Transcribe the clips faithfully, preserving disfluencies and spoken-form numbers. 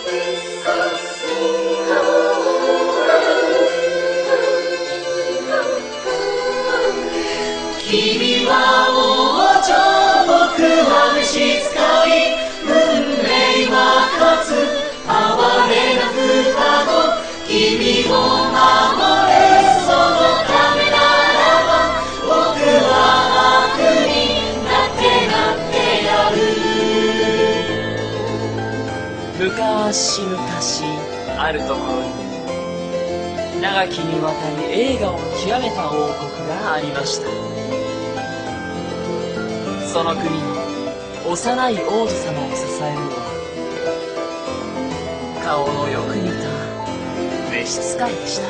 君は王女、僕は召使い、運命は勝つ、哀れな双子、君を守れ、そのためならば、僕は悪になってなってやる。 昔々あるところに、長きにわたり栄華を極めた王国がありました。その国の幼い王女様を支えるのは、顔のよく似た召使いでした。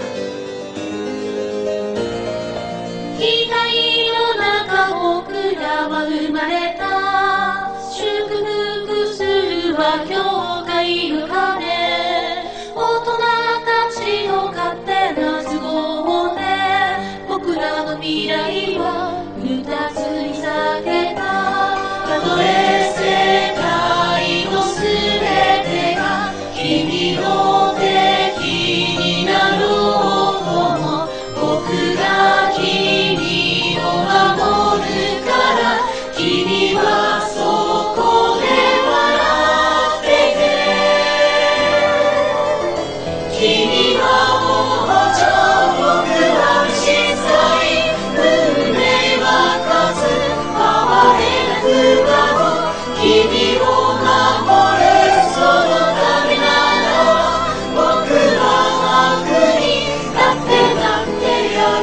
光の中僕らは生まれた、祝福するは教会の鐘、大人たちの勝手な都合で僕らの未来は二つに裂けた。たとえ世界のすべてが君の敵になろうとも、僕が君を守るから、君はそこで笑ってて。君は王女、僕は召使い、運命は勝つ、哀れな双子、君を守れ、そのためならば、僕は悪になってなってや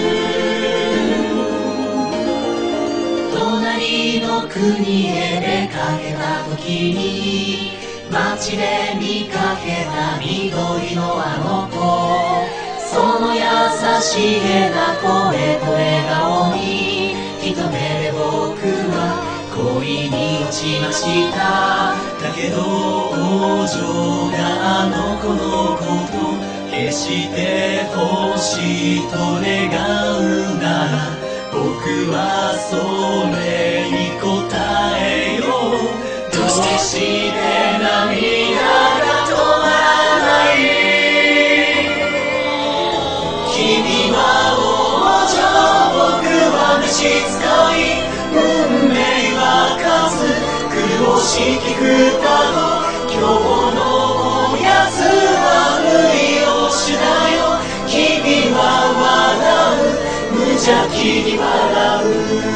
る。隣の国へ出かけた時に、街で見かけた緑のあの子、その優しげな声と笑顔に一目で僕は恋に落ちました。だけど王女があの子のこと決して欲しいと願うなら、僕はそれに答えよう。どうして涙が止まらない。君は王女、僕は召使い、運命は勝つ、苦しき双子、今日のおやつは無理をしだよ。君は笑う、無邪気に笑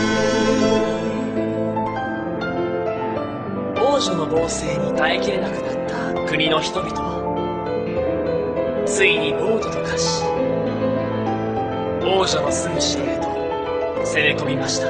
う。王女の暴政に耐えきれなくなった国の人々は、ついに暴徒と化し、王女の住む城へと攻め込みました。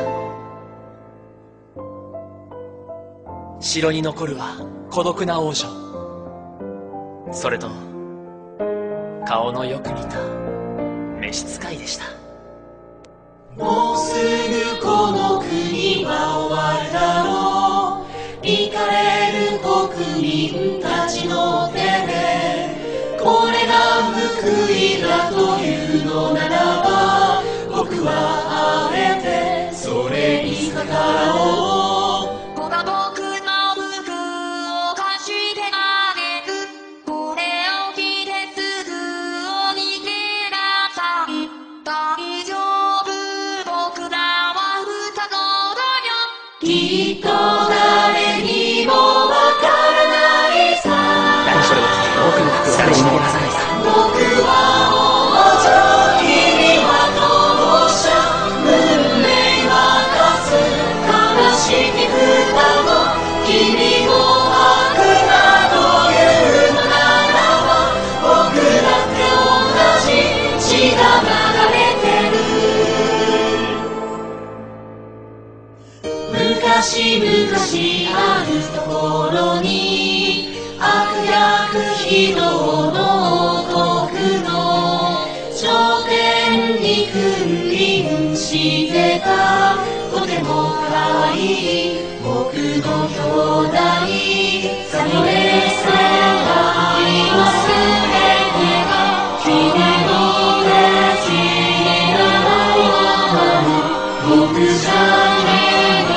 城に残るは孤独な王女、それと顔のよく似た召使いでした。 もうすぐこの国は終わるだろう。イかれる国民たちの手で、これが報いだというのならば、僕はあえてそれに逆らおう。僕の服を貸してあげる。これを着てすぐ逃げなさい。大丈夫、僕らは双子だよ。きっと誰にもわからないさ。 何それは僕の服を彼氏に逃げなさないさ。 僕は王女、君は当者、運命は勝つ、悲しき双子、君も悪だというのならば、僕だって同じ血が流れてる。昔々あるところに、悪逆非道の王国の頂点に君臨してた、とても可愛い僕の兄弟。それ世界のすべてが君の手になるのなら、僕じゃ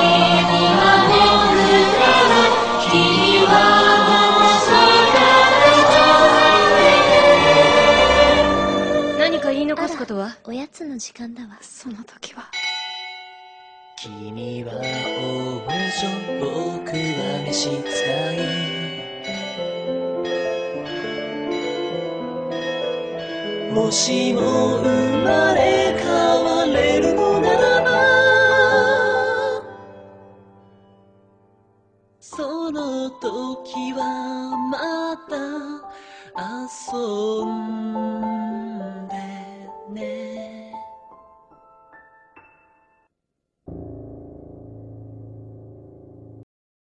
君に守るから。君はおやつの時間だわ。その時は君は王女、僕は召使い。もしも生まれ変われるのならば、その時はまた遊ん